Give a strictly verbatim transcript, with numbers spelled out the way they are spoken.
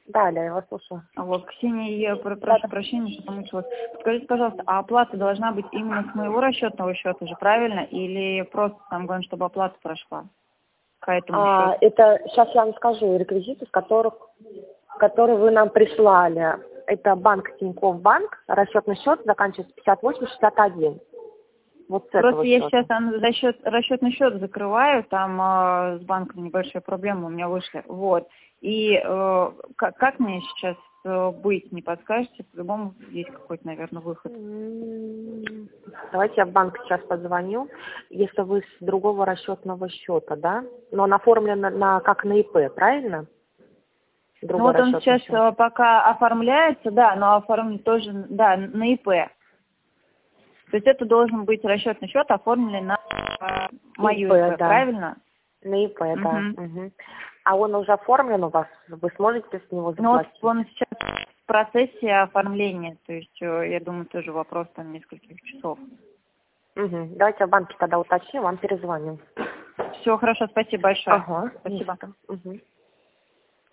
Далее, я вас слушаю. Вот, Ксения, я про- прошу Да-да. прощения, что помучилась. Скажите, пожалуйста, а оплата должна быть именно с моего расчетного счета же, правильно? Или просто там главное, чтобы оплата прошла по этому А, счету? это сейчас я вам скажу реквизиты, с которых, которые вы нам прислали. Это банк Тинькофф Банк, расчетный счет заканчивается пятьдесят восемь шестьдесят один. Вот с этого Просто я счета. сейчас там расчет, расчетный счет закрываю, там э, с банком небольшие проблемы у меня вышли. Вот. И э, как, как мне сейчас э, быть, не подскажете? По-любому есть какой-то, наверное, выход. М, Давайте я в банк сейчас позвоню. Если вы с другого расчетного счета, да? Но он оформлен на, на- как на ИП, правильно? Ну Другой вот он расчетный сейчас счет. э, пока оформляется, да, но оформлен тоже, да, на ИП. То есть это должен быть расчетный счет, оформленный на э, мою ИП, ИП, да. правильно? На ИП, да. Мгм. Мгм. А он уже оформлен у вас? Вы сможете с него Ну вот заплатить? он сейчас в процессе оформления, то есть э, я думаю, тоже вопрос там нескольких часов. Мгм. Давайте я в банке тогда уточню, вам перезвоню. Все хорошо, спасибо большое. Ага. Спасибо. Мгм.